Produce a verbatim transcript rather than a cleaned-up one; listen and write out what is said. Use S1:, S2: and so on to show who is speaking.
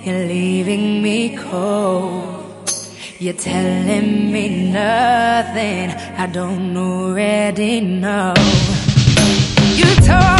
S1: you're leaving me cold. You're telling me nothing I don't already know. You told